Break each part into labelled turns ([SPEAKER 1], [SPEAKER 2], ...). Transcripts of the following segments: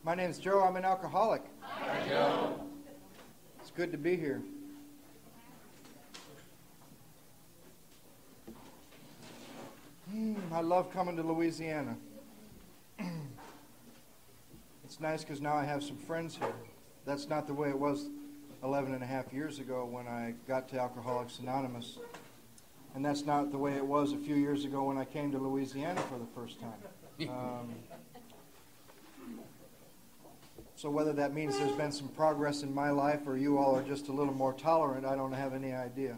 [SPEAKER 1] My name's Joe. I'm an alcoholic.
[SPEAKER 2] Hi, Joe.
[SPEAKER 1] It's good to be here. I love coming to Louisiana. It's nice because now I have some friends here. That's not the way it was 11 and a half years ago when I got to Alcoholics Anonymous. And that's not the way it was a few years ago when I came to Louisiana for the first time. So whether that means there's been some progress in my life or you all are just a little more tolerant, I don't have any idea.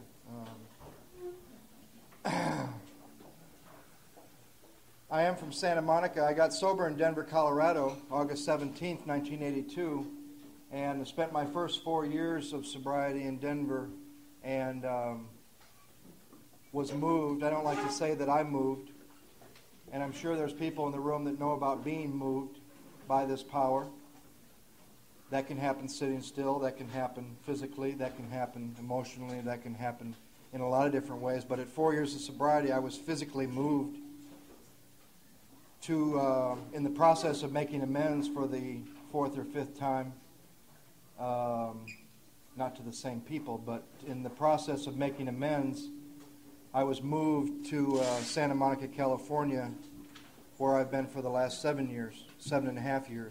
[SPEAKER 1] I am from Santa Monica. I got sober in Denver, Colorado, August 17th, 1982, and spent my first 4 years of sobriety in Denver and was moved. I don't like to say that I moved, and I'm sure there's people in the room that know about being moved by this power. That can happen sitting still, that can happen physically, that can happen emotionally, that can happen in a lot of different ways. But at 4 years of sobriety, I was physically moved to, in the process of making amends for the fourth or fifth time, not to the same people, but in the process of making amends, I was moved to Santa Monica, California, where I've been for the last 7 years, 7.5 years.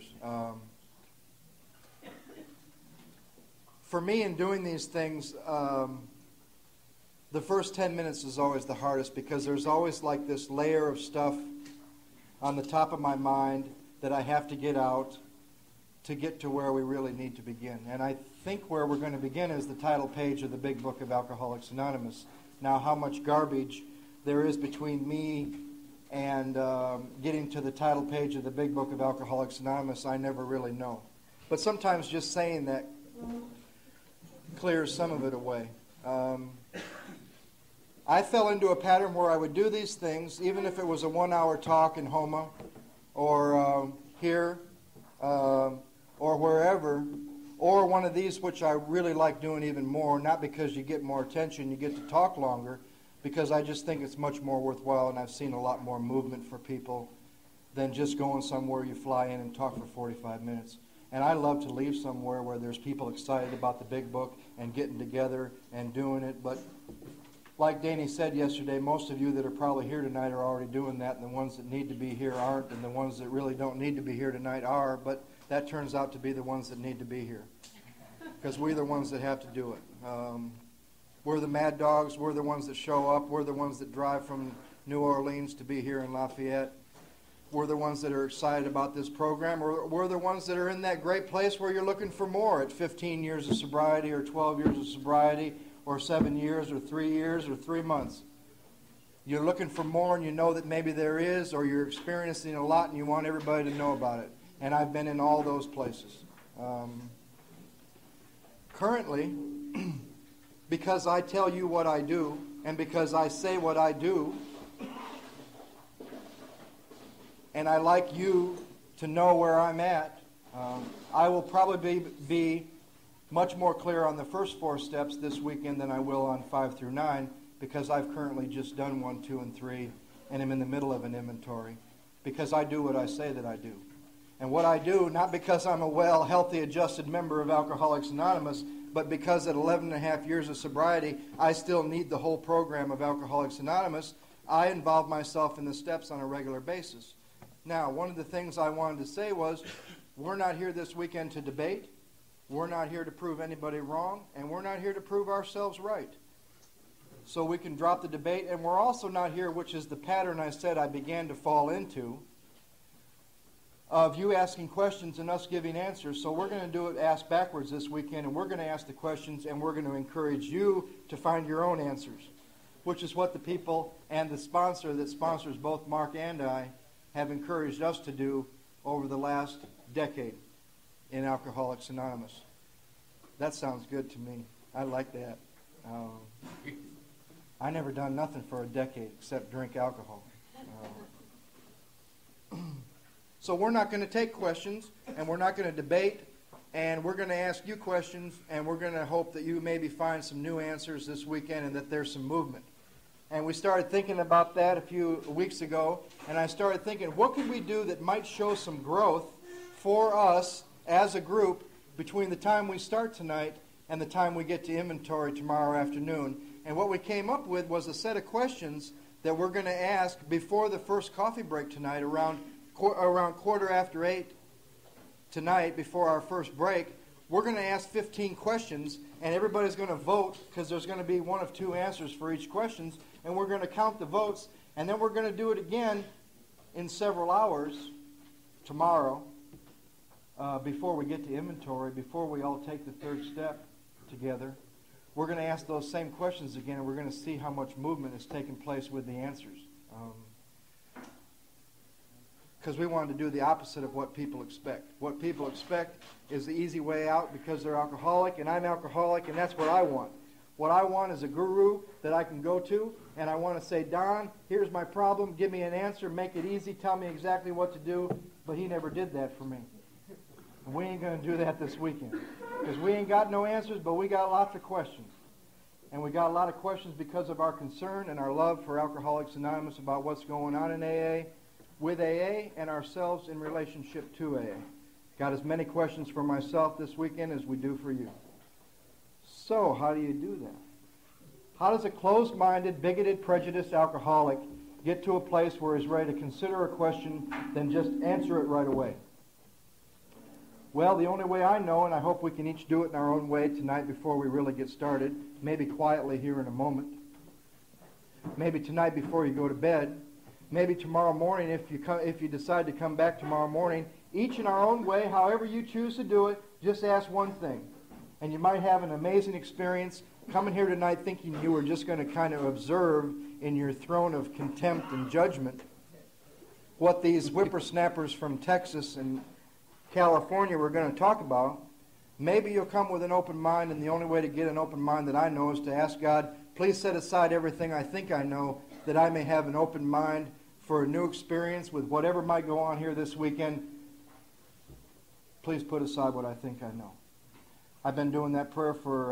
[SPEAKER 1] For me, in doing these things, the first 10 minutes is always the hardest because there's always like this layer of stuff on the top of my mind that I have to get out to get to where we really need to begin. And I think where we're going to begin is the title page of the Big Book of Alcoholics Anonymous. Now, how much garbage there is between me and getting to the title page of the Big Book of Alcoholics Anonymous, I never really know. But sometimes just saying that clears some of it away. I fell into a pattern where I would do these things, even if it was a 1-hour talk in Homa or here or wherever, or one of these, which I really like doing even more, not because you get more attention, you get to talk longer, because I just think it's much more worthwhile, and I've seen a lot more movement for people than just going somewhere you fly in and talk for 45 minutes. And I love to leave somewhere where there's people excited about the Big Book and getting together and doing it. But like Danny said yesterday, most of you that are probably here tonight are already doing that, and the ones that need to be here aren't, and the ones that really don't need to be here tonight are. But that turns out to be the ones that need to be here, because we're the ones that have to do it. We're the mad dogs. We're the ones that show up. We're the ones that drive from New Orleans to be here in Lafayette. We're the ones that are excited about this program. We're the ones that are in that great place where you're looking for more at 15 years of sobriety or 12 years of sobriety or 7 years or 3 years or 3 months. You're looking for more and you know that maybe there is, or you're experiencing a lot and you want everybody to know about it. And I've been in all those places. Currently, because I tell you what I do and because I say what I do, and I like you to know where I'm at, I will probably be much more clear on the first 4 steps this weekend than I will on 5 through 9, because I've currently just done 1, 2, and 3, and I'm in the middle of an inventory, because I do what I say that I do. And what I do, not because I'm a well, healthy, adjusted member of Alcoholics Anonymous, but because at 11 and a half years of sobriety, I still need the whole program of Alcoholics Anonymous, I involve myself in the steps on a regular basis. Now, one of the things I wanted to say was, we're not here this weekend to debate, we're not here to prove anybody wrong, and we're not here to prove ourselves right. So we can drop the debate, and we're also not here, which is the pattern I said I began to fall into, of you asking questions and us giving answers. So we're going to do it ask backwards this weekend, and we're going to ask the questions, and we're going to encourage you to find your own answers, which is what the people and the sponsor that sponsors both Mark and I have encouraged us to do over the last decade in Alcoholics Anonymous. That sounds good to me. I like that. I never done nothing for a decade except drink alcohol. So we're not going to take questions, and we're not going to debate, and we're going to ask you questions, and we're going to hope that you maybe find some new answers this weekend and that there's some movement. And we started thinking about that a few weeks ago, and I started thinking, what could we do that might show some growth for us as a group between the time we start tonight and the time we get to inventory tomorrow afternoon. And what we came up with was a set of questions that we're going to ask before the first coffee break tonight, around 8:15 tonight, before our first break. We're going to ask 15 questions, and everybody's going to vote, because there's going to be one of two answers for each question, and we're going to count the votes, and then we're going to do it again in several hours tomorrow, before we get to inventory, before we all take the third step together. We're going to ask those same questions again, and we're going to see how much movement is taking place with the answers. Because we wanted to do the opposite of what people expect. What people expect is the easy way out because they're alcoholic, and I'm alcoholic, and that's what I want. What I want is a guru that I can go to, and I want to say, Don, here's my problem, give me an answer, make it easy, tell me exactly what to do. But he never did that for me. And we ain't going to do that this weekend. Because we ain't got no answers, but we got lots of questions. And we got a lot of questions because of our concern and our love for Alcoholics Anonymous about what's going on in AA, with AA, and ourselves in relationship to AA. Got as many questions for myself this weekend as we do for you. So, how do you do that? How does a closed-minded, bigoted, prejudiced alcoholic get to a place where he's ready to consider a question, then just answer it right away? Well, the only way I know, and I hope we can each do it in our own way tonight before we really get started, maybe quietly here in a moment, maybe tonight before you go to bed, maybe tomorrow morning if you decide to come back tomorrow morning, each in our own way, however you choose to do it, just ask one thing. And you might have an amazing experience coming here tonight thinking you were just going to kind of observe in your throne of contempt and judgment what these whippersnappers from Texas and California were going to talk about. Maybe you'll come with an open mind, and the only way to get an open mind that I know is to ask God, please set aside everything I think I know, that I may have an open mind for a new experience with whatever might go on here this weekend. Please put aside what I think I know. I've been doing that prayer for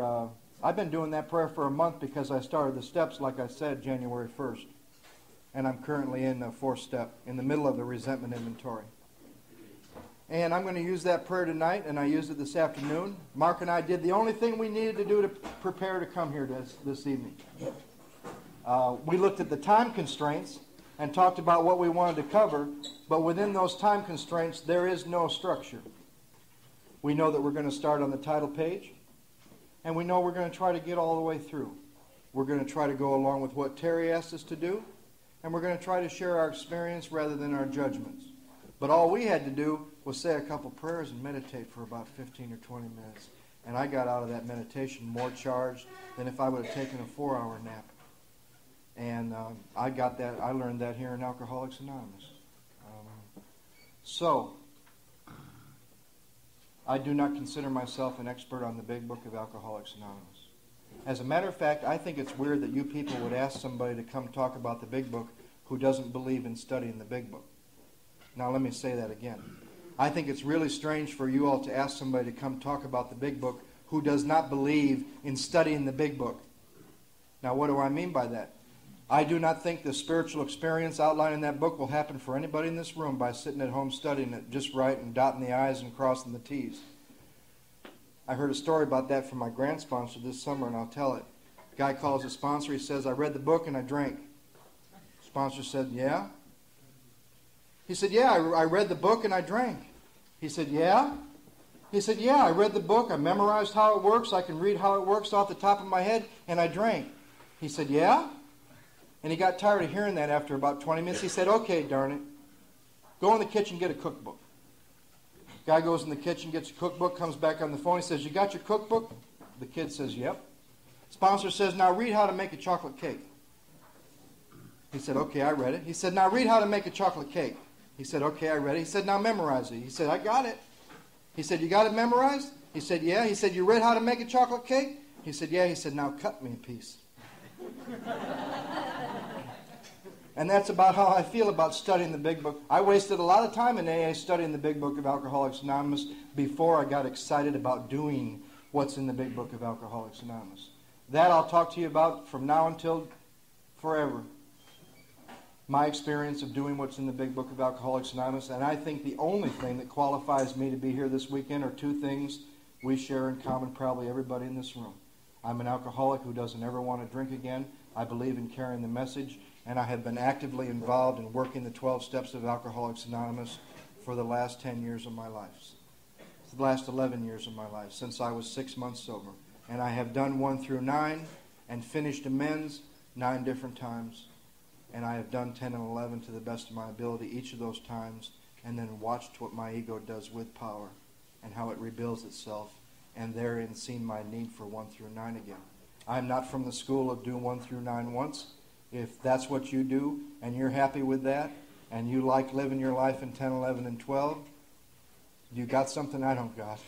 [SPEAKER 1] a month because I started the steps, like I said, January 1st. And I'm currently in the fourth step, in the middle of the resentment inventory. And I'm going to use that prayer tonight, and I used it this afternoon. Mark and I did the only thing we needed to do to prepare to come here this evening. We looked at the time constraints and talked about what we wanted to cover, but within those time constraints, there is no structure. We know that we're going to start on the title page, and we know we're going to try to get all the way through. We're going to try to go along with what Terry asked us to do, and we're going to try to share our experience rather than our judgments. But all we had to do was say a couple prayers and meditate for about 15 or 20 minutes. And I got out of that meditation more charged than if I would have taken a 4-hour nap. And I learned that here in Alcoholics Anonymous. So, I do not consider myself an expert on the big book of Alcoholics Anonymous. As a matter of fact, I think it's weird that you people would ask somebody to come talk about the big book who doesn't believe in studying the big book. Now let me say that again. I think it's really strange for you all to ask somebody to come talk about the big book who does not believe in studying the big book. Now what do I mean by that? I do not think the spiritual experience outlined in that book will happen for anybody in this room by sitting at home studying it just right and dotting the I's and crossing the T's. I heard a story about that from my grant sponsor this summer, and I'll tell it. The guy calls his sponsor. He says, I read the book and I drank. The sponsor said, yeah? He said, yeah, I read the book and I drank. He said, yeah? He said, yeah, I read the book. I memorized how it works. I can read how it works off the top of my head, and I drank. He said, yeah? And he got tired of hearing that after about 20 minutes. He said, okay, darn it. Go in the kitchen, get a cookbook. Guy goes in the kitchen, gets a cookbook, comes back on the phone. He says, you got your cookbook? The kid says, yep. Sponsor says, now read how to make a chocolate cake. He said, okay, I read it. He said, now read how to make a chocolate cake. He said, okay, I read it. He said, now memorize it. He said, I got it. He said, you got it memorized? He said, yeah. He said, you read how to make a chocolate cake? He said, yeah. He said, now cut me a piece. And that's about how I feel about studying the big book. I wasted a lot of time in AA studying the big book of Alcoholics Anonymous before I got excited about doing what's in the big book of Alcoholics Anonymous. That I'll talk to you about from now until forever. my experience of doing what's in the Big Book of Alcoholics Anonymous, and I think the only thing that qualifies me to be here this weekend are two things we share in common, probably everybody in this room. I'm an alcoholic who doesn't ever want to drink again. I believe in carrying the message, and I have been actively involved in working the 12 steps of Alcoholics Anonymous for the last 10 years of my life, the last 11 years of my life, since I was 6 months sober. And I have done 1 through 9 and finished amends 9 different times. And I have done 10 and 11 to the best of my ability each of those times, and then watched what my ego does with power and how it rebuilds itself, and therein seen my need for 1 through 9 again. I'm not from the school of do 1 through 9 once. If that's what you do and you're happy with that and you like living your life in 10, 11, and 12, you got something I don't got.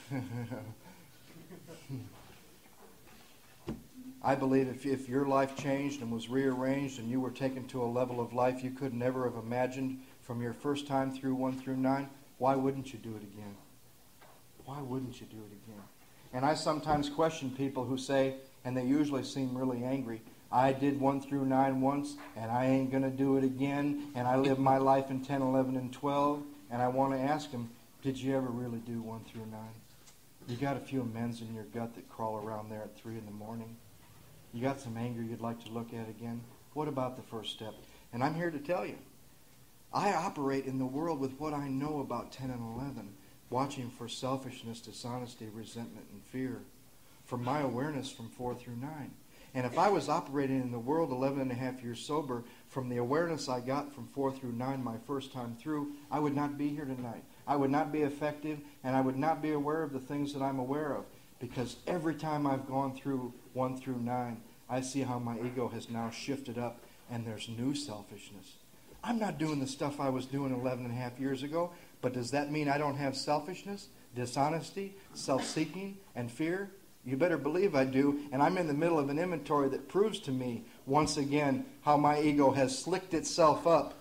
[SPEAKER 1] I believe if your life changed and was rearranged and you were taken to a level of life you could never have imagined from your first time through 1 through 9, why wouldn't you do it again? Why wouldn't you do it again? And I sometimes question people who say, and they usually seem really angry, I did 1 through 9 once, and I ain't going to do it again, and I lived my life in 10, 11, and 12, and I want to ask them, did you ever really do 1 through 9? You got a few amends in your gut that crawl around there at 3 in the morning. You got some anger you'd like to look at again. What about the first step? And I'm here to tell you, I operate in the world with what I know about 10 and 11, watching for selfishness, dishonesty, resentment, and fear, from my awareness from 4 through 9. And if I was operating in the world 11 and a half years sober, from the awareness I got from 4 through 9 my first time through, I would not be here tonight. I would not be effective, and I would not be aware of the things that I'm aware of. Because every time I've gone through 1 through 9, I see how my ego has now shifted up, and there's new selfishness. I'm not doing the stuff I was doing 11 and a half years ago, but does that mean I don't have selfishness, dishonesty, self-seeking, and fear? You better believe I do, and I'm in the middle of an inventory that proves to me, once again, how my ego has slicked itself up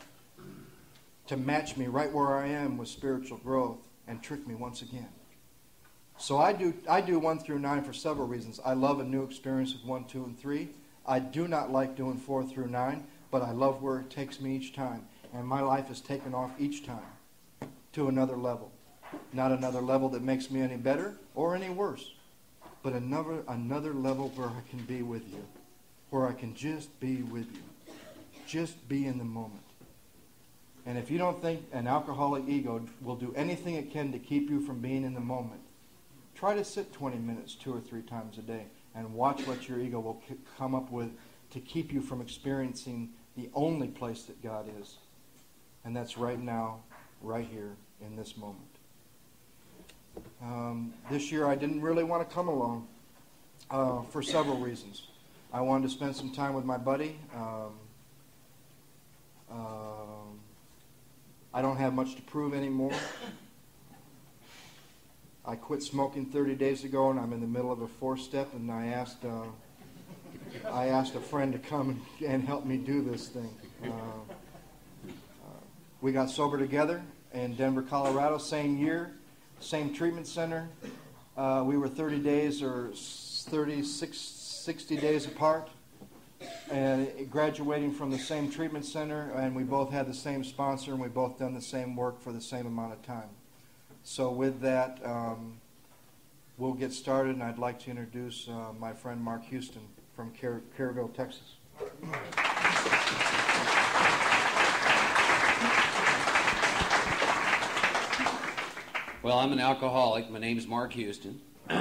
[SPEAKER 1] to match me right where I am with spiritual growth and trick me once again. So I do 1 through 9 for several reasons. I love a new experience with 1, 2, and 3. I do not like doing 4 through 9, but I love where it takes me each time. And my life is taken off each time to another level. Not another level that makes me any better or any worse, but another level where I can be with you, where I can just be with you, just be in the moment. And if you don't think an alcoholic ego will do anything it can to keep you from being in the moment, try to sit 20 minutes 2 or 3 times a day and watch what your ego will come up with to keep you from experiencing the only place that God is. And that's right now, right here, in this moment. This year I didn't really want to come along for several reasons. I wanted to spend some time with my buddy. I don't have much to prove anymore. I quit smoking 30 days ago, and I'm in the middle of a 4-step, and I asked a friend to come and help me do this thing. We got sober together in Denver, Colorado, same year, same treatment center. We were 30 days or 60 days apart, and graduating from the same treatment center, and we both had the same sponsor, and we both done the same work for the same amount of time. So with that, we'll get started, and I'd like to introduce my friend Mark Houston from Kerrville, Texas.
[SPEAKER 2] Well, I'm an alcoholic. My name's Mark Houston.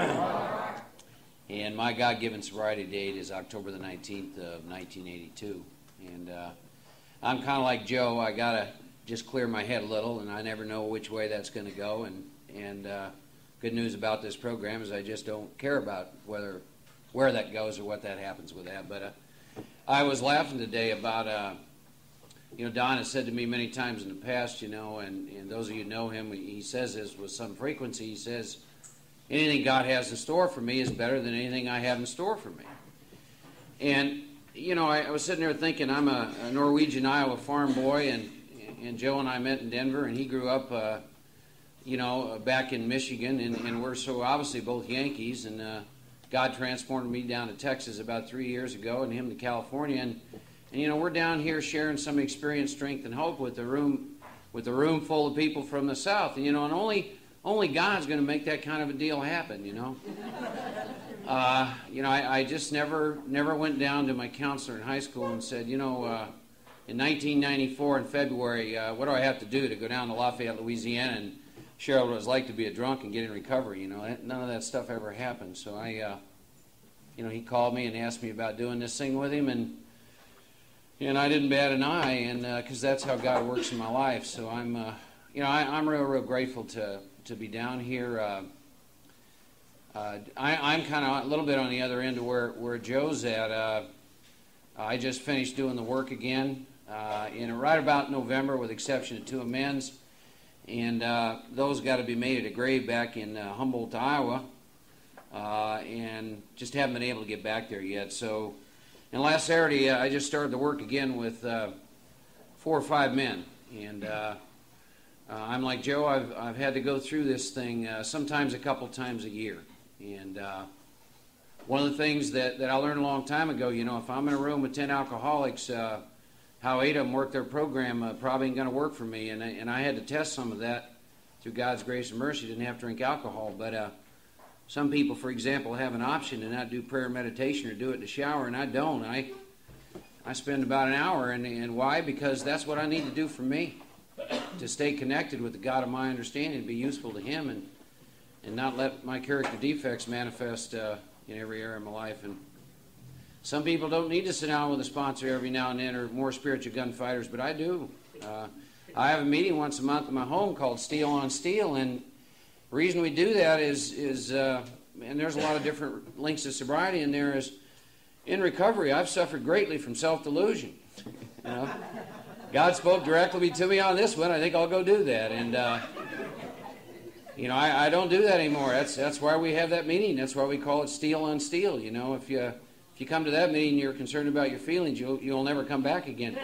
[SPEAKER 2] And my God-given sobriety date is October the 19th of 1982. And I'm kind of like Joe. I got to just clear my head a little, and I never know which way that's going to go. And good news about this program is I just don't care about where that goes or what that happens with that. But I was laughing today about, Don has said to me many times in the past, and those of you who know him, he says this with some frequency. He says, anything God has in store for me is better than anything I have in store for me. And, I was sitting there thinking, I'm a Norwegian Iowa farm boy, and Joe and I met in Denver, and he grew up, back in Michigan, and we're so obviously both Yankees, and God transported me down to Texas about 3 years ago, and him to California, And you know, we're down here sharing some experience, strength, and hope with the room full of people from the South. And you know, and only God's going to make that kind of a deal happen. You know. I just never went down to my counselor in high school and said, in 1994 in February, what do I have to do to go down to Lafayette, Louisiana, and share what it was like to be a drunk and get in recovery? You know, none of that stuff ever happened. So he called me and asked me about doing this thing with him, and I didn't bat an eye, and because that's how God works in my life. So I'm real grateful to be down here. I'm kind of a little bit on the other end of where Joe's at. I just finished doing the work again right about November, with the exception of 2 amends, and those got to be made at a grave back in Humboldt, Iowa, and just haven't been able to get back there yet. So, and last Saturday I just started the work again with 4 or 5 men, and I'm like Joe. I've had to go through this thing sometimes a couple times a year. And one of the things that I learned a long time ago, if I'm in a room with 10 alcoholics, how 8 of them work their program probably ain't going to work for me. And I had to test some of that through God's grace and mercy. Didn't have to drink alcohol. But some people, for example, have an option to not do prayer and meditation or do it in the shower, and I don't. I spend about an hour. And why? Because that's what I need to do for me, to stay connected with the God of my understanding, to be useful to Him, and not let my character defects manifest in every area of my life. And some people don't need to sit down with a sponsor every now and then, or more spiritual gunfighters, but I do. I have a meeting once a month in my home called Steel on Steel, and the reason we do that is and there's a lot of different links to sobriety in there, is in recovery I've suffered greatly from self-delusion. God spoke directly to me on this one. I think I'll go do that. And I don't do that anymore. That's why we have that meeting. That's why we call it Steel on Steel. If you come to that meeting and you're concerned about your feelings, you'll never come back again.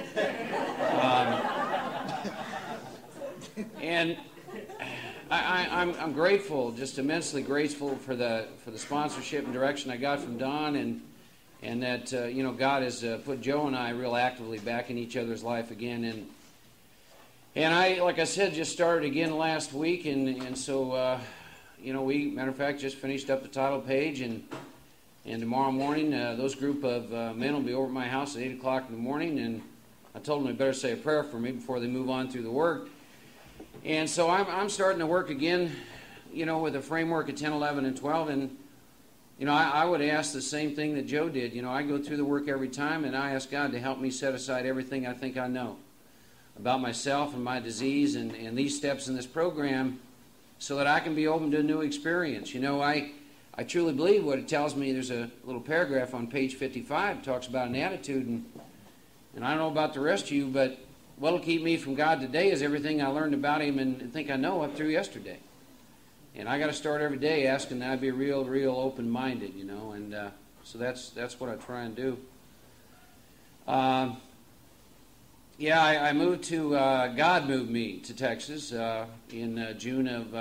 [SPEAKER 2] And I'm grateful, just immensely grateful for the sponsorship and direction I got from Don, and that God has put Joe and I real actively back in each other's life again. And I, like I said, just started again last week, and so, we, matter of fact, just finished up the title page, and tomorrow morning, those group of men will be over at my house at 8 o'clock in the morning, and I told them they better say a prayer for me before they move on through the work. And so I'm starting to work again, with a framework of 10, 11, and 12, and, I would ask the same thing that Joe did. I go through the work every time, and I ask God to help me set aside everything I think I know about myself and my disease and these steps in this program, so that I can be open to a new experience. I truly believe what it tells me. There's a little paragraph on page 55 talks about an attitude, and I don't know about the rest of you, but what'll keep me from God today is everything I learned about Him and think I know up through yesterday. And I got to start every day asking that I be real open-minded, and so that's what I try and do. I moved to, God moved me to Texas in June of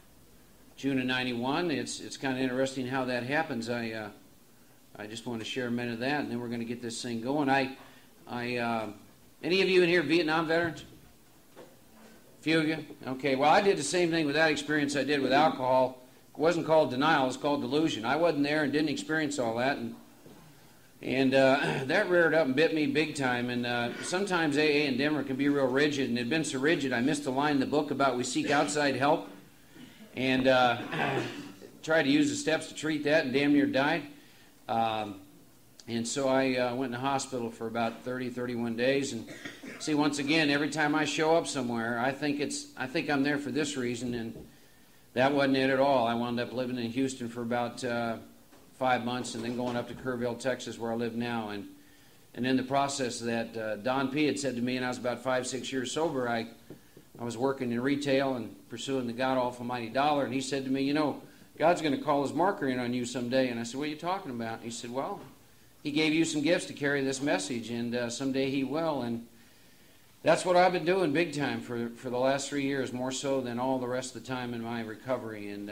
[SPEAKER 2] 91. It's kind of interesting how that happens. I just want to share a minute of that, and then we're going to get this thing going. Any of you in here Vietnam veterans? A few of you? Okay, well, I did the same thing with that experience I did with alcohol. It wasn't called denial, it was called delusion. I wasn't there and didn't experience all that, and that reared up and bit me big time. And sometimes AA in Denver can be real rigid, and it had been so rigid I missed a line in the book about we seek outside help, and tried to use the steps to treat that and damn near died. And so I went in the hospital for about 31 days. And see, once again, every time I show up somewhere, I think I'm there for this reason, and that wasn't it at all. I wound up living in Houston for about 5 months, and then going up to Kerrville, Texas, where I live now. And in the process of that, Don P. had said to me, and I was about 5-6 years sober, I was working in retail and pursuing the God Almighty dollar, and he said to me, God's going to call His marker in on you someday. And I said, what are you talking about? And he said, well, He gave you some gifts to carry this message, and someday He will. And that's what I've been doing big time for the last 3 years, more so than all the rest of the time in my recovery. And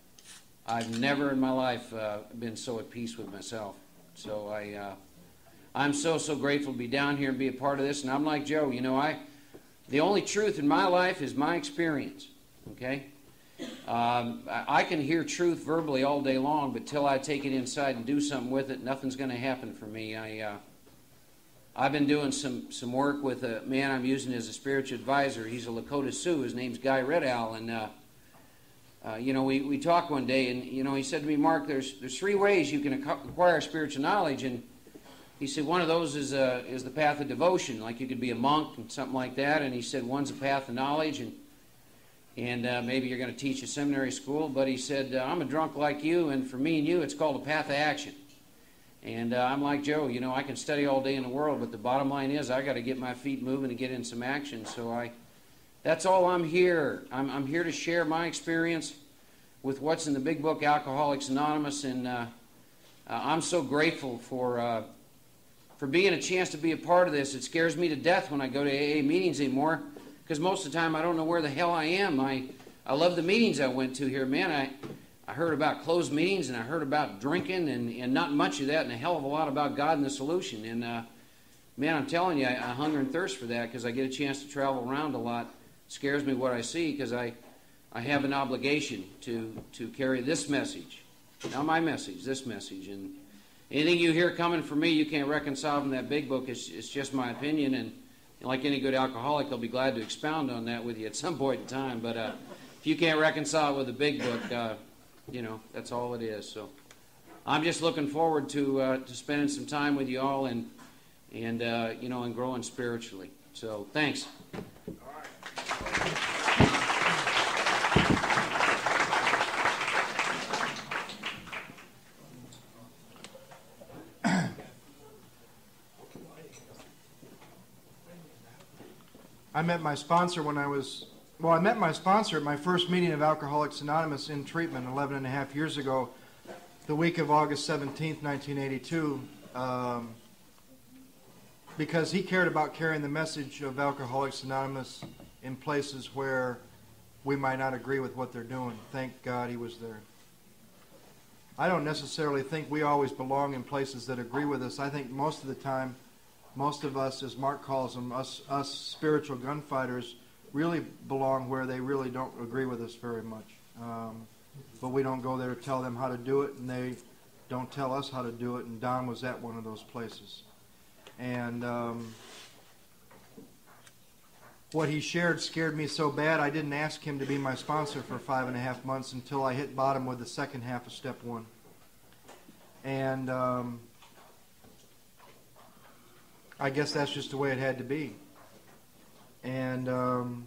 [SPEAKER 2] I've never in my life been so at peace with myself. So I'm so grateful to be down here and be a part of this. And I'm like Joe, the only truth in my life is my experience, okay? I can hear truth verbally all day long, but till I take it inside and do something with it, nothing's going to happen for me. I've been doing some work with a man I'm using as a spiritual advisor. He's a Lakota Sioux. His name's Guy Red Owl, and we talked one day, and he said to me, Mark, there's 3 ways you can acquire spiritual knowledge, and he said one of those is the path of devotion, like you could be a monk and something like that. And he said one's a path of knowledge, and maybe you're going to teach a seminary school. But he said, I'm a drunk like you, and for me and you, it's called a path of action. And I'm like Joe, I can study all day in the world, but the bottom line is I got to get my feet moving and get in some action. So that's all I'm here. I'm here to share my experience with what's in the big book, Alcoholics Anonymous, and I'm so grateful for being a chance to be a part of this. It scares me to death when I go to AA meetings anymore, because most of the time I don't know where the hell I am. I love the meetings I went to here. Man, I heard about closed meetings, and I heard about drinking, and not much of that, and a hell of a lot about God and the solution. And, man, I'm telling you, I hunger and thirst for that, because I get a chance to travel around a lot. It scares me what I see, because I have an obligation to carry this message. Not my message, this message. And anything you hear coming from me, you can't reconcile from that big book. It's just my opinion, and like any good alcoholic, I'll be glad to expound on that with you at some point in time. But if you can't reconcile it with the big book, that's all it is. So I'm just looking forward to spending some time with you all and growing spiritually. So thanks.
[SPEAKER 1] I met my sponsor I met my sponsor at my first meeting of Alcoholics Anonymous in treatment 11 and a half years ago, the week of August 17th, 1982, because he cared about carrying the message of Alcoholics Anonymous in places where we might not agree with what they're doing. Thank God he was there. I don't necessarily think we always belong in places that agree with us. I think most of the time, most of us, as Mark calls them, us spiritual gunfighters, really belong where they really don't agree with us very much. But we don't go there to tell them how to do it, and they don't tell us how to do it, and Don was at one of those places. And what he shared scared me so bad, I didn't ask him to be my sponsor for 5.5 months until I hit bottom with the second half of step 1. And I guess that's just the way it had to be. And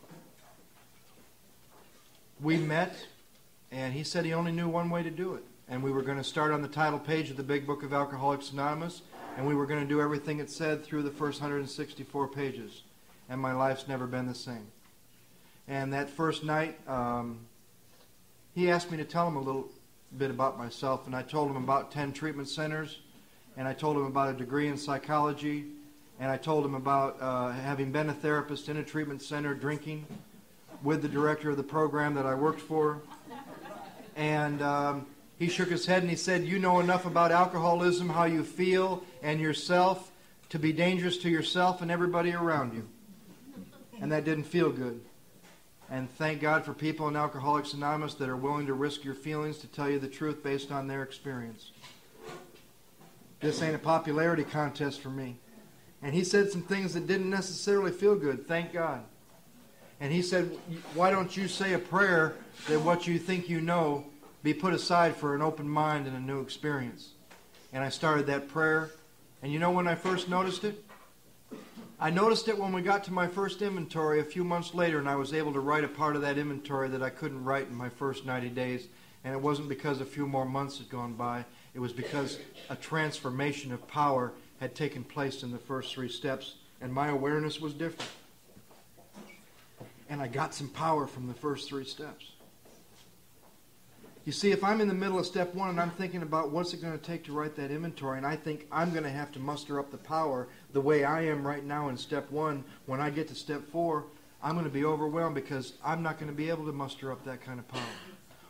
[SPEAKER 1] we met, and he said he only knew one way to do it. And we were going to start on the title page of the Big Book of Alcoholics Anonymous, and we were going to do everything it said through the first 164 pages. And my life's never been the same. And that first night, he asked me to tell him a little bit about myself, and I told him about 10 treatment centers, and I told him about a degree in psychology, and I told him about having been a therapist in a treatment center, drinking with the director of the program that I worked for. And he shook his head and he said, "You know enough about alcoholism, how you feel, and yourself to be dangerous to yourself and everybody around you." And that didn't feel good. And thank God for people in Alcoholics Anonymous that are willing to risk your feelings to tell you the truth based on their experience. This ain't a popularity contest for me. And he said some things that didn't necessarily feel good, thank God. And he said, "Why don't you say a prayer that what you think you know be put aside for an open mind and a new experience?" And I started that prayer. And you know when I first noticed it? I noticed it when we got to my first inventory a few months later, and I was able to write a part of that inventory that I couldn't write in my first 90 days. And it wasn't because a few more months had gone by. It was because a transformation of power had taken place in the first 3 steps, and my awareness was different. And I got some power from the first 3 steps. You see, if I'm in the middle of step 1 and I'm thinking about what's it going to take to write that inventory, and I think I'm going to have to muster up the power the way I am right now in step 1, when I get to step 4, I'm going to be overwhelmed because I'm not going to be able to muster up that kind of power.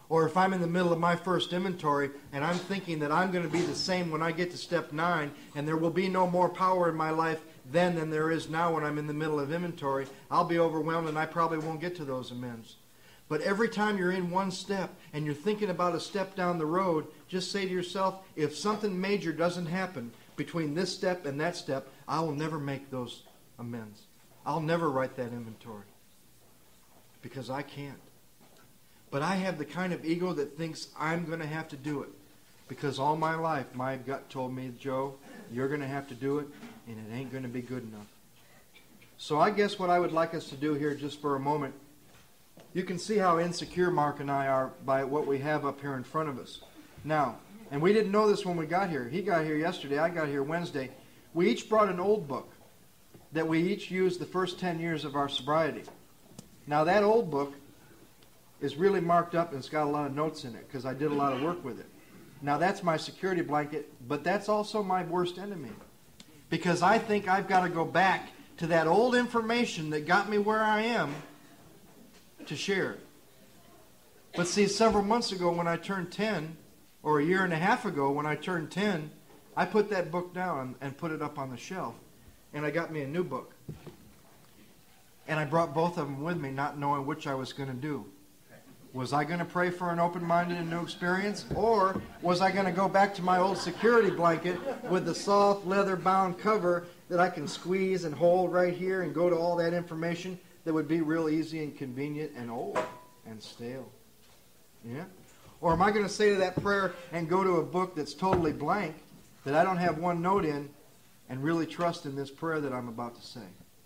[SPEAKER 1] Or if I'm in the middle of my first inventory and I'm thinking that I'm going to be the same when I get to step 9 and there will be no more power in my life then than there is now when I'm in the middle of inventory, I'll be overwhelmed and I probably won't get to those amends. But every time you're in one step and you're thinking about a step down the road, just say to yourself, if something major doesn't happen between this step and that step, I will never make those amends. I'll never write that inventory because I can't. But I have the kind of ego that thinks I'm going to have to do it because all my life my gut told me, Joe, you're going to have to do it and it ain't going to be good enough. So I guess what I would like us to do here just for a moment, you can see how insecure Mark and I are by what we have up here in front of us. Now, and we didn't know this when we got here. He got here yesterday. I got here Wednesday. We each brought an old book that we each used the first 10 years of our sobriety. Now, that old book is really marked up and it's got a lot of notes in it because I did a lot of work with it. Now, that's my security blanket, but that's also my worst enemy because I think I've got to go back to that old information that got me where I am to share it. But see, several months ago when I turned 10, or a year and a half ago when I turned 10, I put that book down and put it up on the shelf. And I got me a new book. And I brought both of them with me, not knowing which I was going to do. Was I going to pray for an open-minded and new experience? Or was I going to go back to my old security blanket with the soft leather-bound cover that I can squeeze and hold right here and go to all that information that would be real easy and convenient and old and stale? Yeah? Or am I going to say to that prayer and go to a book that's totally blank, that I don't have one note in, and really trust in this prayer that I'm about to say?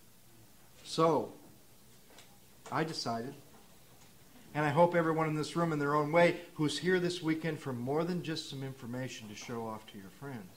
[SPEAKER 1] So, I decided, and I hope everyone in this room in their own way who's here this weekend for more than just some information to show off to your friends,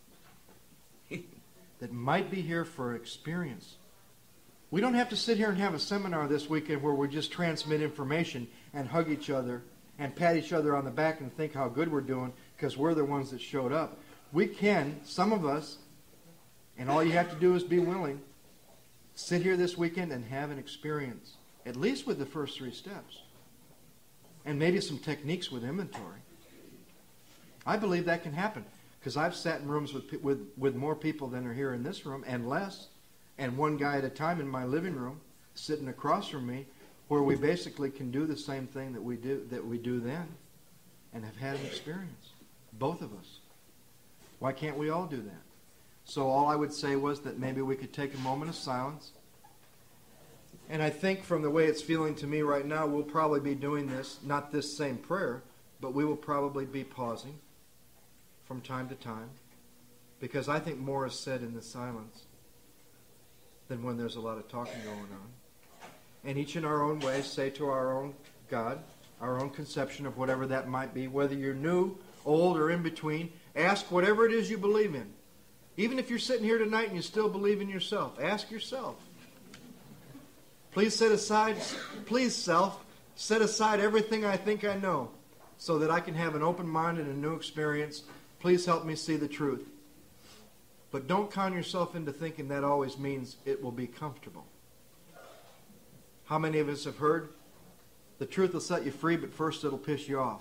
[SPEAKER 1] that might be here for experience. We don't have to sit here and have a seminar this weekend where we just transmit information and hug each other and pat each other on the back and think how good we're doing because we're the ones that showed up. We can, some of us, and all you have to do is be willing, sit here this weekend and have an experience, at least with the first 3 steps, and maybe some techniques with inventory. I believe that can happen because I've sat in rooms with more people than are here in this room and less, and one guy at a time in my living room sitting across from me, where we basically can do the same thing that we do then and have had an experience. Both of us. Why can't we all do that? So all I would say was that maybe we could take a moment of silence. And I think from the way it's feeling to me right now, we'll probably be doing this, not this same prayer, but we will probably be pausing from time to time because I think more is said in the silence than when there's a lot of talking going on. And each in our own way say to our own God, our own conception of whatever that might be, whether you're new, old, or in between, ask whatever it is you believe in. Even if you're sitting here tonight and you still believe in yourself, ask yourself. Please self, set aside everything I think I know so that I can have an open mind and a new experience. Please help me see the truth. But don't con yourself into thinking that always means it will be comfortable. How many of us have heard, the truth will set you free, but first it'll piss you off?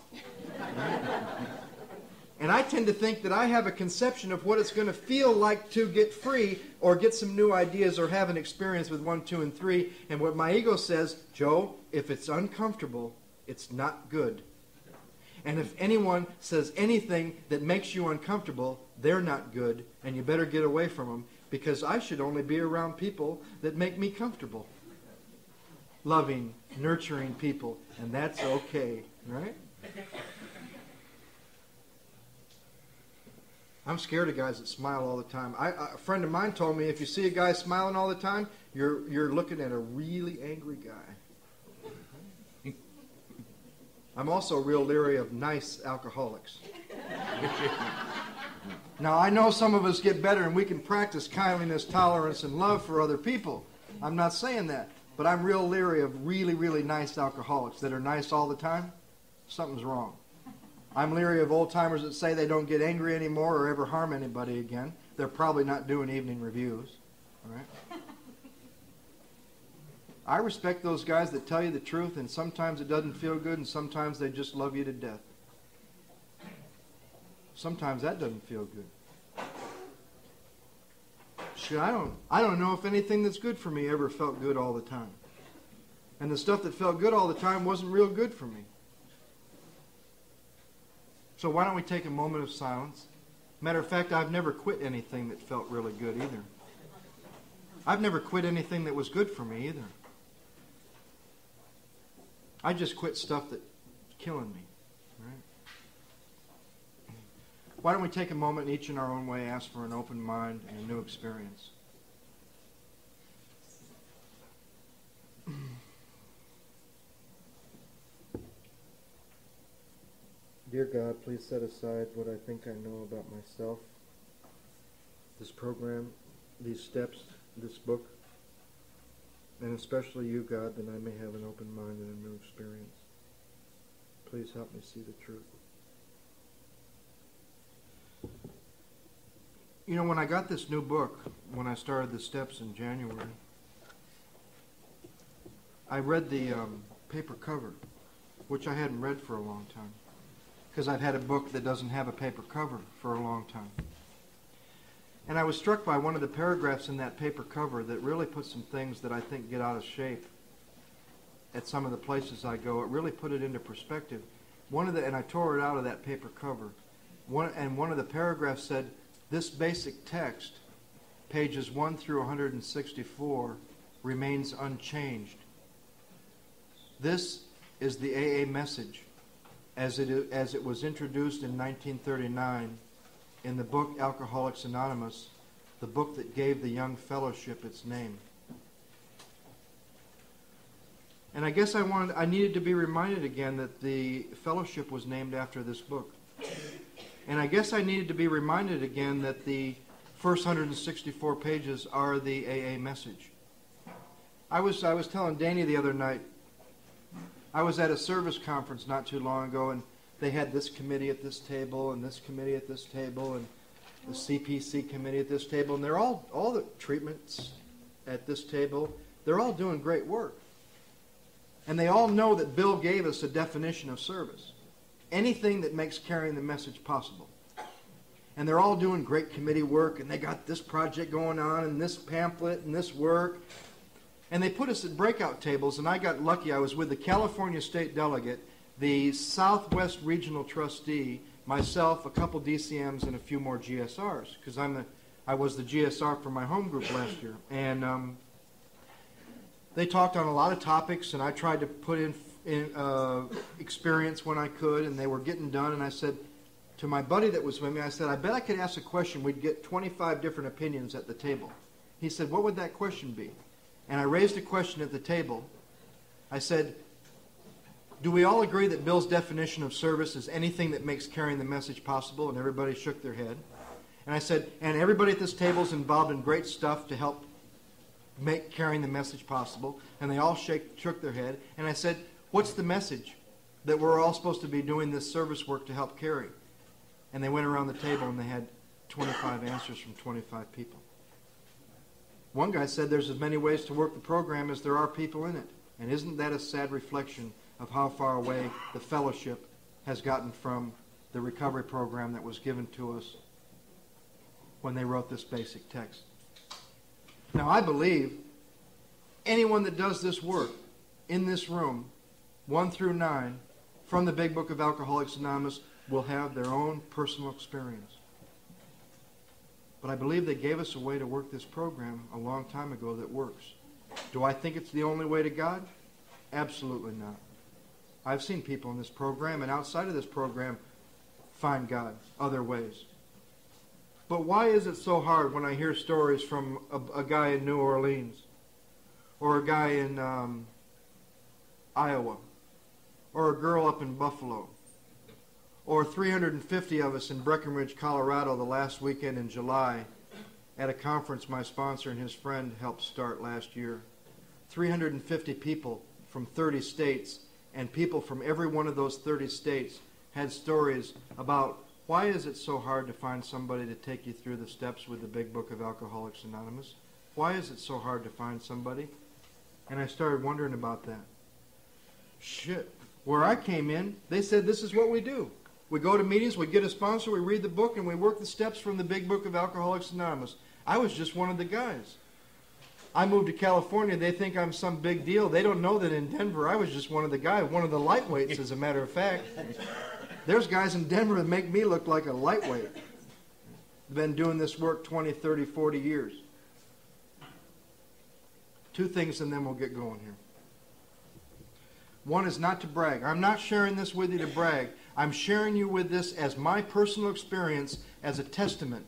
[SPEAKER 1] And I tend to think that I have a conception of what it's going to feel like to get free or get some new ideas or have an experience with 1, 2, and 3. And what my ego says, Joe, if it's uncomfortable, it's not good. And if anyone says anything that makes you uncomfortable, they're not good, and you better get away from them because I should only be around people that make me comfortable. Loving, nurturing people, and that's okay, right? I'm scared of guys that smile all the time. A friend of mine told me if you see a guy smiling all the time, you're looking at a really angry guy. I'm also real leery of nice alcoholics. Now, I know some of us get better and we can practice kindliness, tolerance, and love for other people. I'm not saying that. But I'm real leery of really, really nice alcoholics that are nice all the time. Something's wrong. I'm leery of old-timers that say they don't get angry anymore or ever harm anybody again. They're probably not doing evening reviews. All right? I respect those guys that tell you the truth, and sometimes it doesn't feel good, and sometimes they just love you to death. Sometimes that doesn't feel good. Shit, I don't know if anything that's good for me ever felt good all the time. And the stuff that felt good all the time wasn't real good for me. So why don't we take a moment of silence? Matter of fact, I've never quit anything that felt really good either. I've never quit anything that was good for me either. I just quit stuff that's killing me. Right? Why don't we take a moment, each in our own way, ask for an open mind and a new experience? Dear God, please set aside what I think I know about myself, this program, these steps, this book, and especially you, God, that I may have an open mind and a new experience. Please help me see the truth. You know, when I got this new book, when I started the steps in January, I read the paper cover, which I hadn't read for a long time, because I've had a book that doesn't have a paper cover for a long time. And I was struck by one of the paragraphs in that paper cover that really put some things that I think get out of shape at some of the places I go. It really put it into perspective. And I tore it out of that paper cover. One of the paragraphs said, this basic text, pages 1 through 164, remains unchanged. This is the AA message as it was introduced in 1939 in the book Alcoholics Anonymous, the book that gave the Young Fellowship its name. And I guess I needed to be reminded again that the fellowship was named after this book. And I guess I needed to be reminded again that the first 164 pages are the AA message. I was telling Danny the other night, I was at a service conference not too long ago, and they had this committee at this table, and this committee at this table, and the CPC committee at this table, and they're all the treatments at this table, they're all doing great work. And they all know that Bill gave us a definition of service. Anything that makes carrying the message possible. And they're all doing great committee work, and they got this project going on, and this pamphlet, and this work. And they put us at breakout tables, and I got lucky. I was with the California State Delegate, the Southwest Regional Trustee, myself, a couple DCMs, and a few more GSRs, because I was the GSR for my home group last year. And they talked on a lot of topics, and I tried to put in experience when I could, and they were getting done. And I said to my buddy that was with me, I said, I bet I could ask a question. We'd get 25 different opinions at the table. He said, what would that question be? And I raised a question at the table. I said, do we all agree that Bill's definition of service is anything that makes carrying the message possible? And everybody shook their head. And I said, and everybody at this table is involved in great stuff to help make carrying the message possible. And they all shook their head. And I said, what's the message that we're all supposed to be doing this service work to help carry? And they went around the table and they had 25 answers from 25 people. One guy said there's as many ways to work the program as there are people in it. And isn't that a sad reflection of how far away the fellowship has gotten from the recovery program that was given to us when they wrote this basic text? Now, I believe anyone that does this work in this room, 1 through 9, from the Big Book of Alcoholics Anonymous, will have their own personal experience. But I believe they gave us a way to work this program a long time ago that works. Do I think it's the only way to God? Absolutely not. I've seen people in this program and outside of this program find God other ways. But why is it so hard when I hear stories from a guy in New Orleans, or a guy in Iowa, or a girl up in Buffalo, or 350 of us in Breckenridge, Colorado the last weekend in July at a conference my sponsor and his friend helped start last year? 350 people from 30 states, and people from every one of those 30 states had stories about why is it so hard to find somebody to take you through the steps with the Big Book of Alcoholics Anonymous? Why is it so hard to find somebody? And I started wondering about that. Shit. Where I came in, they said this is what we do. We go to meetings, we get a sponsor, we read the book, and we work the steps from the big book of Alcoholics Anonymous. I was just one of the guys. I moved to California, they think I'm some big deal. They don't know that in Denver I was just one of the guys, one of the lightweights, as a matter of fact. There's guys in Denver that make me look like a lightweight. Been doing this work 20, 30, 40 years. Two things and then we'll get going here. One is not to brag. I'm not sharing this with you to brag. I'm sharing you with this as my personal experience as a testament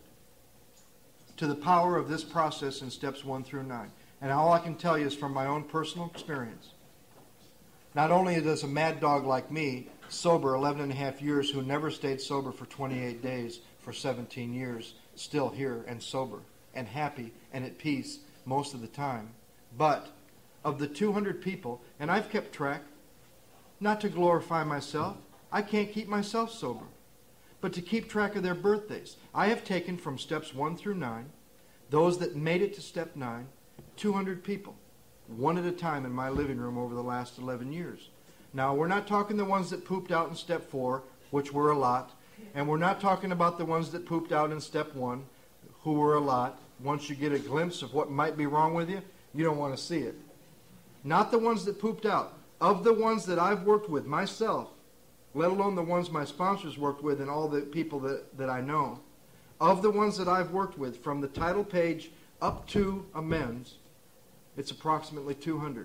[SPEAKER 1] to the power of this process in steps 1 through 9. And all I can tell you is from my own personal experience. Not only does a mad dog like me, sober 11 and a half years, who never stayed sober for 28 days for 17 years, still here and sober and happy and at peace most of the time. But of the 200 people, and I've kept track, not to glorify myself, I can't keep myself sober, but to keep track of their birthdays. I have taken from steps 1 through 9, those that made it to step 9, 200 people, one at a time in my living room over the last 11 years. Now, we're not talking the ones that pooped out in step 4, which were a lot, and we're not talking about the ones that pooped out in step 1, who were a lot. Once you get a glimpse of what might be wrong with you, you don't want to see it. Not the ones that pooped out. Of the ones that I've worked with myself, let alone the ones my sponsors worked with and all the people that I know, of the ones that I've worked with from the title page up to amends, it's approximately 200.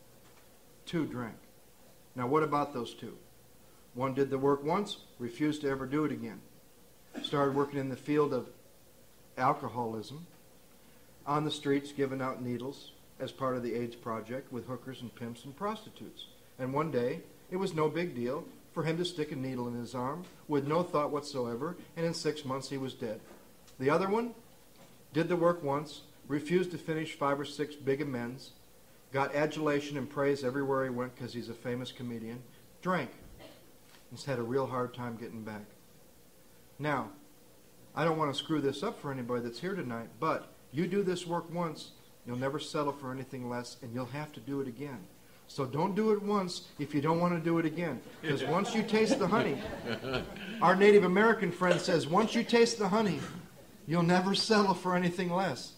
[SPEAKER 1] 2 drank. Now what about those 2? One did the work once, refused to ever do it again. Started working in the field of alcoholism, on the streets giving out needles as part of the AIDS project with hookers and pimps and prostitutes. And one day, it was no big deal for him to stick a needle in his arm with no thought whatsoever, and in 6 months he was dead. The other one did the work once, refused to finish 5 or 6 big amends, got adulation and praise everywhere he went because he's a famous comedian, drank, and had a real hard time getting back. Now, I don't want to screw this up for anybody that's here tonight, but you do this work once, you'll never settle for anything less, and you'll have to do it again. So don't do it once if you don't want to do it again. Because once you taste the honey, our Native American friend says, once you taste the honey, you'll never settle for anything less.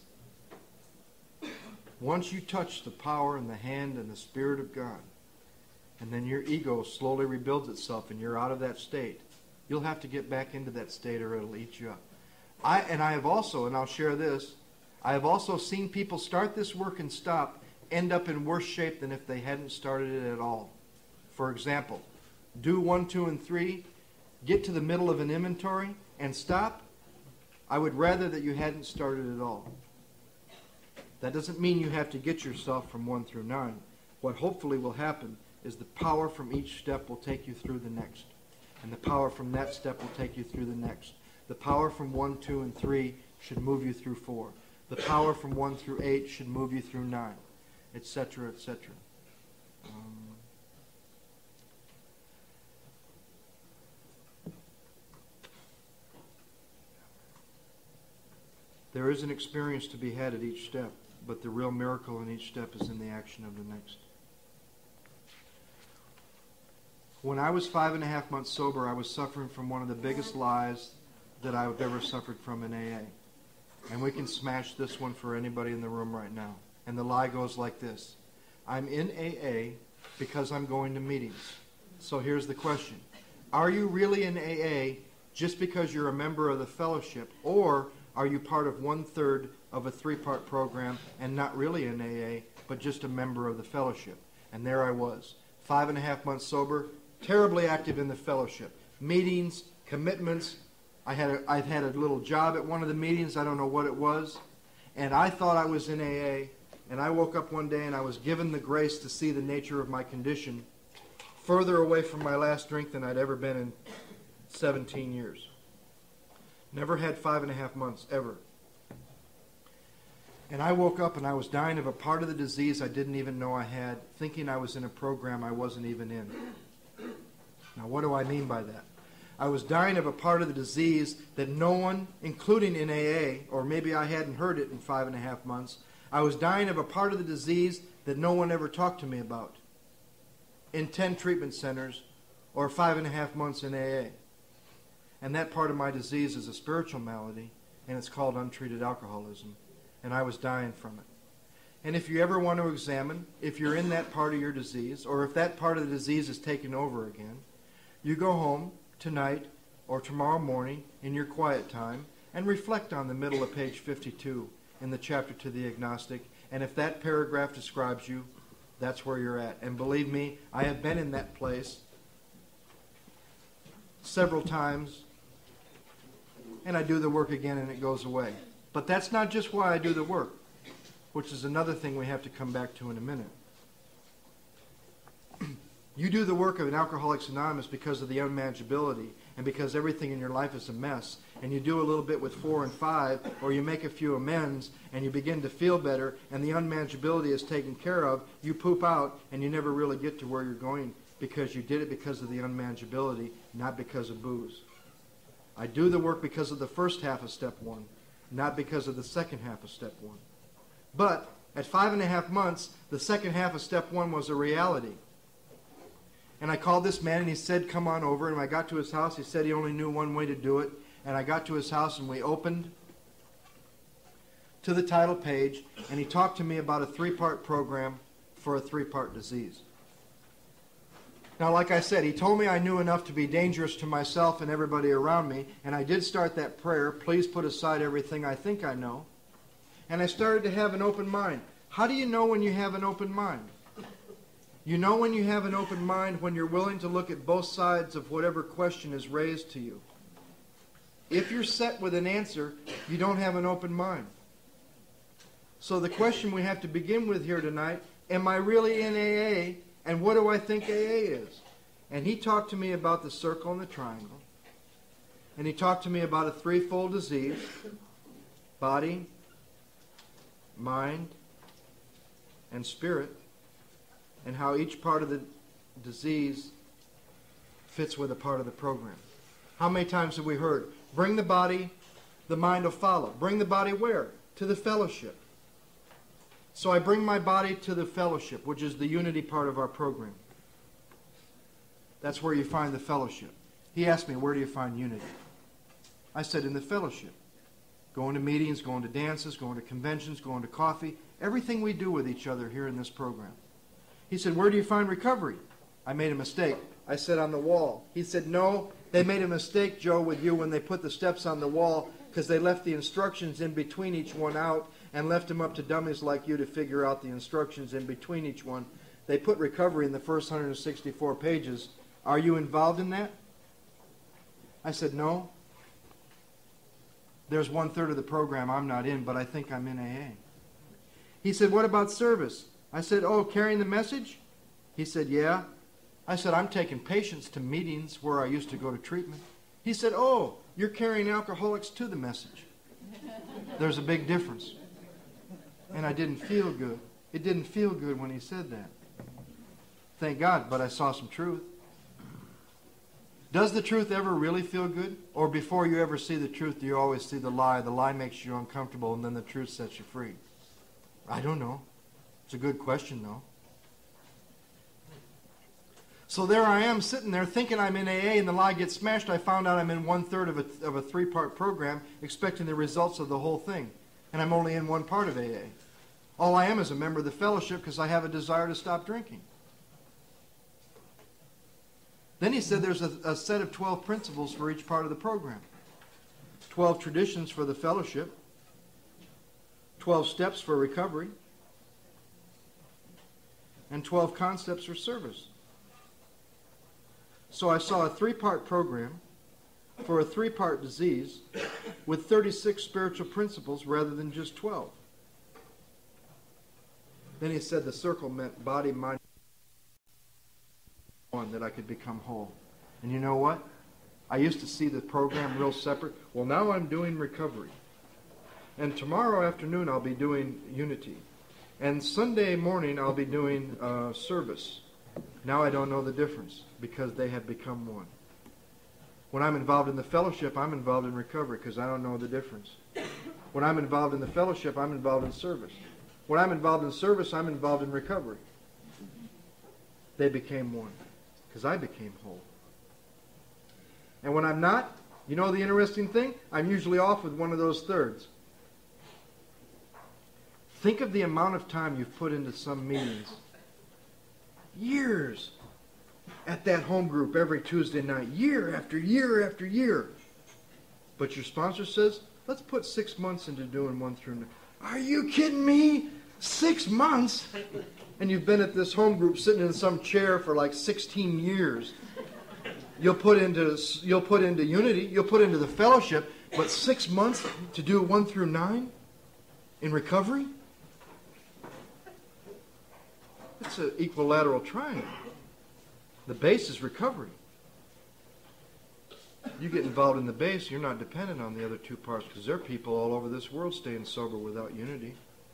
[SPEAKER 1] Once you touch the power and the hand and the Spirit of God, and then your ego slowly rebuilds itself and you're out of that state, you'll have to get back into that state or it'll eat you up. I have also, and I'll share this, I have also seen people start this work and stop, end up in worse shape than if they hadn't started it at all. For example, do 1, 2, and 3, get to the middle of an inventory, and stop. I would rather that you hadn't started at all. That doesn't mean you have to get yourself from 1 through 9. What hopefully will happen is the power from each step will take you through the next. And the power from that step will take you through the next. The power from 1, 2, and 3 should move you through 4. The power from 1 through 8 should move you through 9, etc., etc. There is an experience to be had at each step, but the real miracle in each step is in the action of the next. When I was 5.5 months sober, I was suffering from one of the biggest lies that I've ever suffered from in AA. And we can smash this one for anybody in the room right now. And the lie goes like this. I'm in AA because I'm going to meetings. So here's the question. Are you really in AA just because you're a member of the fellowship? Or are you part of 1/3 of a 3-part program and not really in AA, but just a member of the fellowship? And there I was, 5.5 months sober, terribly active in the fellowship. Meetings, commitments. I'd had a little job at one of the meetings. I don't know what it was. And I thought I was in AA. And I woke up one day and I was given the grace to see the nature of my condition further away from my last drink than I'd ever been in 17 years. Never had 5.5 months, ever. And I woke up and I was dying of a part of the disease I didn't even know I had, thinking I was in a program I wasn't even in. Now, what do I mean by that? I was dying of a part of the disease that no one, including in AA, or maybe I hadn't heard it in 5.5 months, I was dying of a part of the disease that no one ever talked to me about in 10 treatment centers or 5.5 months in AA. And that part of my disease is a spiritual malady, and it's called untreated alcoholism. And I was dying from it. And if you ever want to examine if you're in that part of your disease, or if that part of the disease is taken over again, you go home tonight or tomorrow morning in your quiet time and reflect on the middle of page 52 in the chapter to the agnostic. And if that paragraph describes you, that's where you're at. And believe me, I have been in that place several times, and I do the work again and it goes away. But that's not just why I do the work, which is another thing we have to come back to in a minute. You do the work of an Alcoholics Anonymous because of the unmanageability and because everything in your life is a mess. And you do a little bit with 4 and 5, or you make a few amends and you begin to feel better and the unmanageability is taken care of. You poop out and you never really get to where you're going because you did it because of the unmanageability, not because of booze. I do the work because of the first half of step 1, not because of the second half of step 1. But at 5.5 months, the second half of step 1 was a reality. And I called this man and he said, come on over. And when I got to his house, he said he only knew one way to do it. And I got to his house and we opened to the title page and he talked to me about a 3-part program for a 3-part disease. Now, like I said, he told me I knew enough to be dangerous to myself and everybody around me. And I did start that prayer, please put aside everything I think I know. And I started to have an open mind. How do you know when you have an open mind? You know when you have an open mind when you're willing to look at both sides of whatever question is raised to you. If you're set with an answer, you don't have an open mind. So the question we have to begin with here tonight, am I really in AA? And what do I think AA is? And he talked to me about the circle and the triangle. And he talked to me about a 3-fold disease: body, mind, and spirit, and how each part of the disease fits with a part of the program. How many times have we heard, bring the body, the mind will follow. Bring the body where? To the fellowship. So I bring my body to the fellowship, which is the unity part of our program. That's where you find the fellowship. He asked me, where do you find unity? I said, in the fellowship. Going to meetings, going to dances, going to conventions, going to coffee, everything we do with each other here in this program. He said, where do you find recovery? I made a mistake. I said, on the wall. He said, no, they made a mistake, Joe, with you when they put the steps on the wall because they left the instructions in between each one out and left them up to dummies like you to figure out the instructions in between each one. They put recovery in the first 164 pages. Are you involved in that? I said, no. There's 1/3 of the program I'm not in, but I think I'm in AA. He said, what about service? I said, oh, carrying the message? He said, yeah. I said, I'm taking patients to meetings where I used to go to treatment. He said, oh, you're carrying alcoholics to the message. There's a big difference. And I didn't feel good. It didn't feel good when he said that. Thank God, but I saw some truth. Does the truth ever really feel good? Or before you ever see the truth, do you always see the lie? The lie makes you uncomfortable, and then the truth sets you free. I don't know. It's a good question, though. So there I am sitting there thinking I'm in AA, and the lie gets smashed. I found out I'm in 1/3 of a 3-part program, expecting the results of the whole thing. And I'm only in one part of AA. All I am is a member of the fellowship because I have a desire to stop drinking. Then he said there's a set of 12 principles for each part of the program. 12 traditions for the fellowship. 12 steps for recovery. And 12 concepts for service. So I saw a 3-part program for a 3-part disease with 36 spiritual principles rather than just 12. Then he said the circle meant body, mind, one, that I could become whole. And you know what? I used to see the program real separate. Well, now I'm doing recovery. And tomorrow afternoon I'll be doing unity. And Sunday morning I'll be doing service. Now I don't know the difference because they have become one. When I'm involved in the fellowship, I'm involved in recovery because I don't know the difference. When I'm involved in the fellowship, I'm involved in service. When I'm involved in service, I'm involved in recovery. They became one because I became whole. And when I'm not, you know the interesting thing? I'm usually off with one of those thirds. Think of the amount of time you've put into some meetings. Years at that home group every Tuesday night. Year after year after year. But your sponsor says, let's put 6 months into doing 1 through 9. Are you kidding me? 6 months? And you've been at this home group sitting in some chair for like 16 years. You'll put into unity, you'll put into the fellowship, but 6 months to do 1 through 9 in recovery? It's an equilateral triangle. The base is recovery. You get involved in the base, you're not dependent on the other 2 parts, because there are people all over this world staying sober without unity.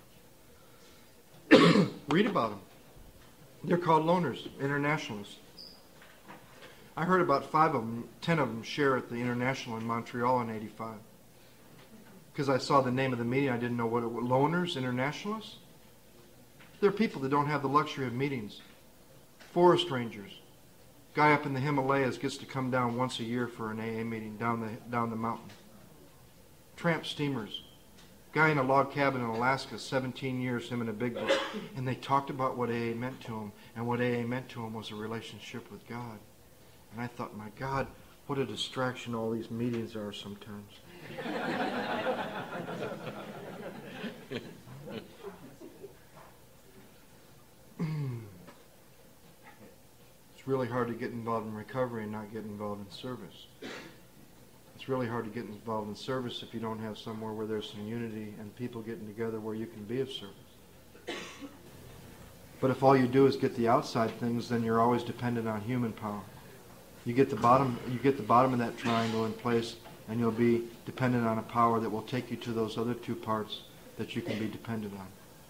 [SPEAKER 1] Read about them. They're called loners, internationalists. I heard about 5 of them, 10 of them share at the International in Montreal in '85. Because I saw the name of the meeting, I didn't know what it was. Loners, internationalists? There are people that don't have the luxury of meetings. Forest rangers. Guy up in the Himalayas gets to come down once a year for an AA meeting down the mountain. Tramp steamers. Guy in a log cabin in Alaska, 17 years, him and a big book. And they talked about what AA meant to him. And what AA meant to him was a relationship with God. And I thought, my God, what a distraction all these meetings are sometimes. It's really hard to get involved in recovery and not get involved in service. It's really hard to get involved in service if you don't have somewhere where there's some unity and people getting together where you can be of service. But if all you do is get the outside things, then you're always dependent on human power. You get the bottom of that triangle in place, and you'll be dependent on a power that will take you to those other 2 parts that you can be dependent on.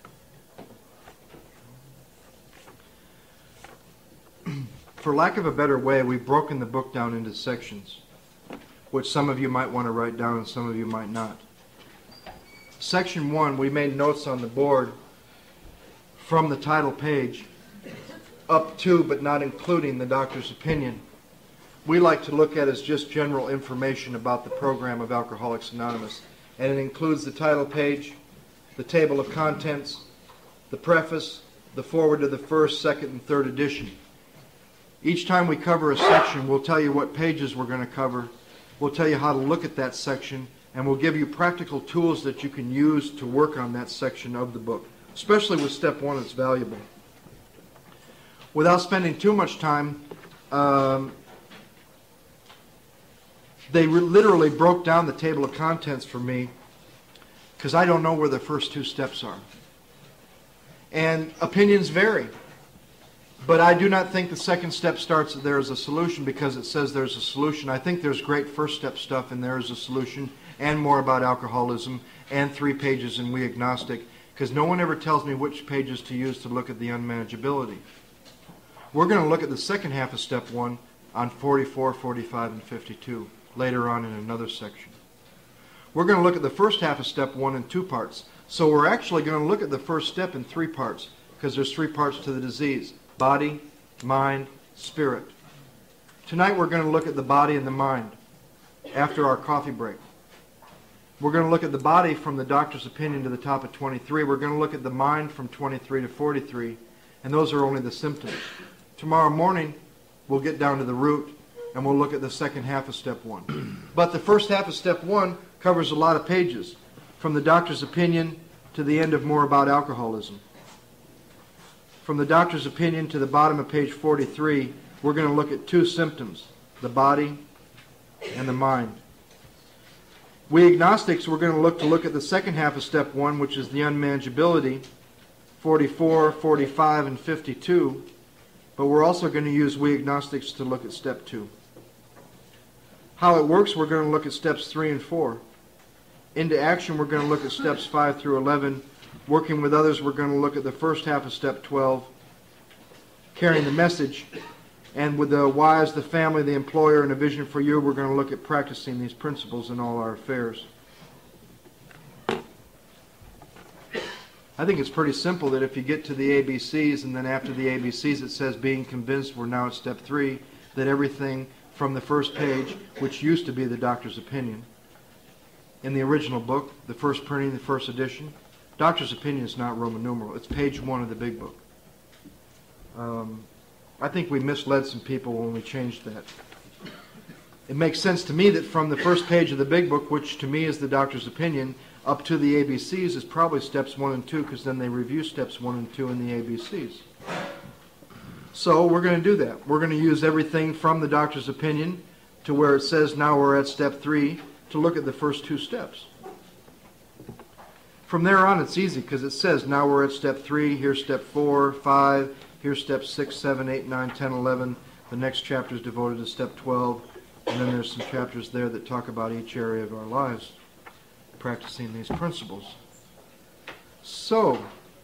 [SPEAKER 1] For lack of a better way, we've broken the book down into sections, which some of you might want to write down and some of you might not. Section 1, we made notes on the board from the title page up to but not including the doctor's opinion. We like to look at as just general information about the program of Alcoholics Anonymous. And it includes the title page, the table of contents, the preface, the foreword to the first, second, and third edition. Each time we cover a section, we'll tell you what pages we're going to cover. We'll tell you how to look at that section, and we'll give you practical tools that you can use to work on that section of the book. Especially with step 1, it's valuable. Without spending too much time, they literally broke down the table of contents for me because I don't know where the first 2 steps are. And opinions vary. But I do not think the second step starts that there is a solution because it says there's a solution. I think there's great first step stuff and there is a solution and more about alcoholism and 3 pages in We Agnostic because no one ever tells me which pages to use to look at the unmanageability. We're going to look at the second half of step 1 on 44, 45, and 52 later on in another section. We're going to look at the first half of step 1 in 2 parts. So we're actually going to look at the first step in 3 parts because there's 3 parts to the disease. Body, mind, spirit. Tonight we're going to look at the body and the mind after our coffee break. We're going to look at the body from the doctor's opinion to the top of 23. We're going to look at the mind from 23 to 43. And those are only the symptoms. Tomorrow morning we'll get down to the root and we'll look at the second half of step 1. But the first half of step 1 covers a lot of pages. From the doctor's opinion to the end of More About Alcoholism. From the doctor's opinion to the bottom of page 43, we're going to look at 2 symptoms, the body and the mind. We agnostics, we're going to look at the second half of step 1, which is the unmanageability, 44, 45, and 52. But we're also going to use we agnostics to look at step 2. How it works, we're going to look at steps 3 and 4. Into action, we're going to look at steps 5 through 11. Working with others, we're going to look at the first half of step 12, carrying the message. And with the wives, the family, the employer, and a vision for you, we're going to look at practicing these principles in all our affairs. I think it's pretty simple that if you get to the ABCs and then after the ABCs it says being convinced, we're now at step 3, that everything from the first page, which used to be the doctor's opinion, in the original book, the first printing, the first edition, doctor's opinion is not Roman numeral. It's page 1 of the big book. I think we misled some people when we changed that. It makes sense to me that from the first page of the big book, which to me is the doctor's opinion, up to the ABCs is probably steps 1 and 2, because then they review steps 1 and 2 in the ABCs. So we're going to do that. We're going to use everything from the doctor's opinion to where it says now we're at step 3 to look at the first 2 steps. From there on it's easy because it says now we're at step 3, here's step 4, 5, here's steps 6, 7, 8, 9, 10, 11. The next chapter is devoted to step 12, and then there's some chapters there that talk about each area of our lives, practicing these principles. So,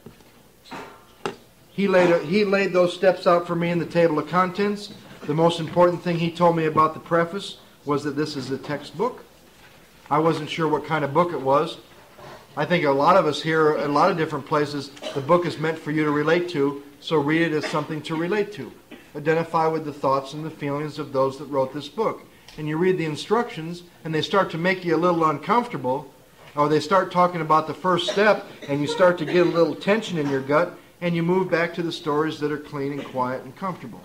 [SPEAKER 1] he laid those steps out for me in the table of contents. The most important thing he told me about the preface was that this is a textbook. I wasn't sure what kind of book it was. I think a lot of us here, a lot of different places, the book is meant for you to relate to, so read it as something to relate to. Identify with the thoughts and the feelings of those that wrote this book. And you read the instructions, and they start to make you a little uncomfortable, or they start talking about the first step, and you start to get a little tension in your gut, and you move back to the stories that are clean and quiet and comfortable.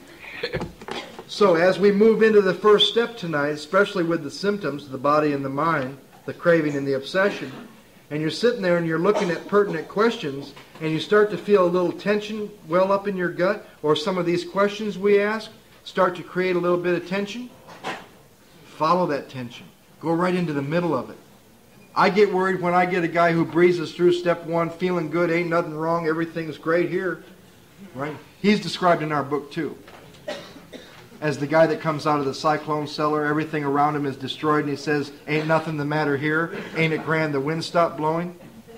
[SPEAKER 1] So as we move into the first step tonight, especially with the symptoms, the body and the mind, the craving and the obsession, and you're sitting there and you're looking at pertinent questions, and you start to feel a little tension well up in your gut, or some of these questions we ask start to create a little bit of tension, follow that tension. Go right into the middle of it. I get worried when I get a guy who breezes through step 1, feeling good, ain't nothing wrong, everything's great here. Right? He's described in our book too as the guy that comes out of the cyclone cellar, everything around him is destroyed, and he says, ain't nothing the matter here, ain't it grand the wind stopped blowing?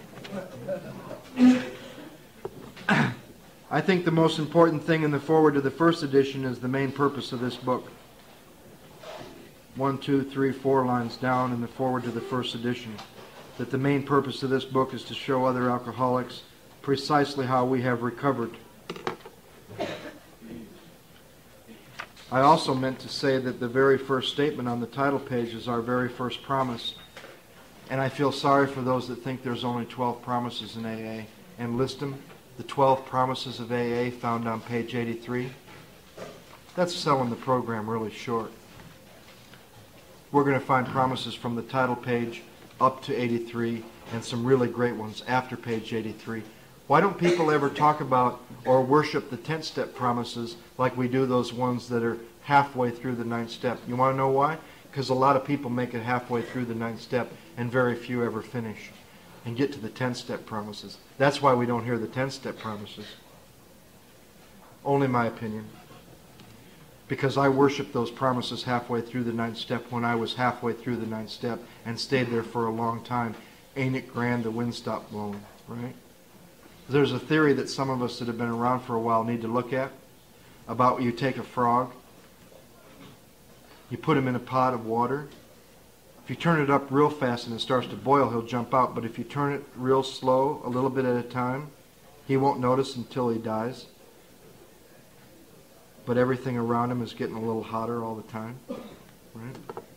[SPEAKER 1] I think the most important thing in the foreword to the first edition is the main purpose of this book. 1, 2, 3, 4 lines down in the foreword to the first edition, that the main purpose of this book is to show other alcoholics precisely how we have recovered. I also meant to say that the very first statement on the title page is our very first promise. And I feel sorry for those that think there's only 12 promises in AA and list them. The 12 promises of AA found on page 83. That's selling the program really short. We're going to find promises from the title page up to 83 and some really great ones after page 83. Why don't people ever talk about or worship the 10th step promises like we do those ones that are halfway through the 9th step? You want to know why? Because a lot of people make it halfway through the 9th step and very few ever finish and get to the 10th step promises. That's why we don't hear the 10th step promises. Only my opinion. Because I worshiped those promises halfway through the 9th step when I was halfway through the 9th step and stayed there for a long time. Ain't it grand the wind stopped blowing, right? There's a theory that some of us that have been around for a while need to look at about you take a frog, you put him in a pot of water. If you turn it up real fast and it starts to boil, he'll jump out. But if you turn it real slow, a little bit at a time, he won't notice until he dies. But everything around him is getting a little hotter all the time, right?